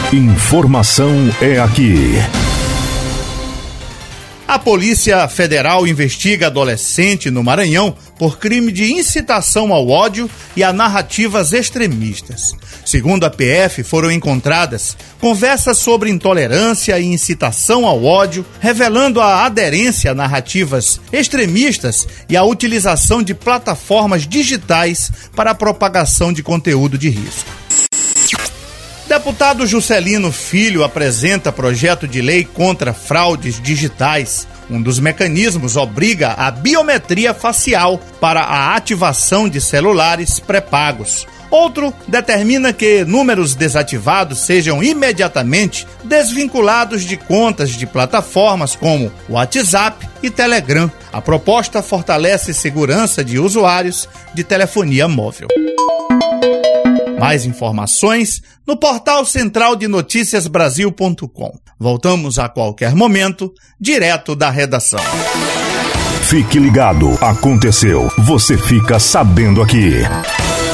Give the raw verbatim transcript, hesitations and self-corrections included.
Informação é aqui. A Polícia Federal investiga adolescente no Maranhão por crime de incitação ao ódio e a narrativas extremistas. Segundo a P F, foram encontradas conversas sobre intolerância e incitação ao ódio, revelando a aderência a narrativas extremistas e a utilização de plataformas digitais para a propagação de conteúdo de risco. Deputado Juscelino Filho apresenta projeto de lei contra fraudes digitais. Um dos mecanismos obriga a biometria facial para a ativação de celulares pré-pagos. Outro determina que números desativados sejam imediatamente desvinculados de contas de plataformas como WhatsApp e Telegram. A proposta fortalece segurança de usuários de telefonia móvel. Mais informações no portal central de notícias brasil ponto com. Voltamos a qualquer momento, direto da redação. Fique ligado, aconteceu, você fica sabendo aqui.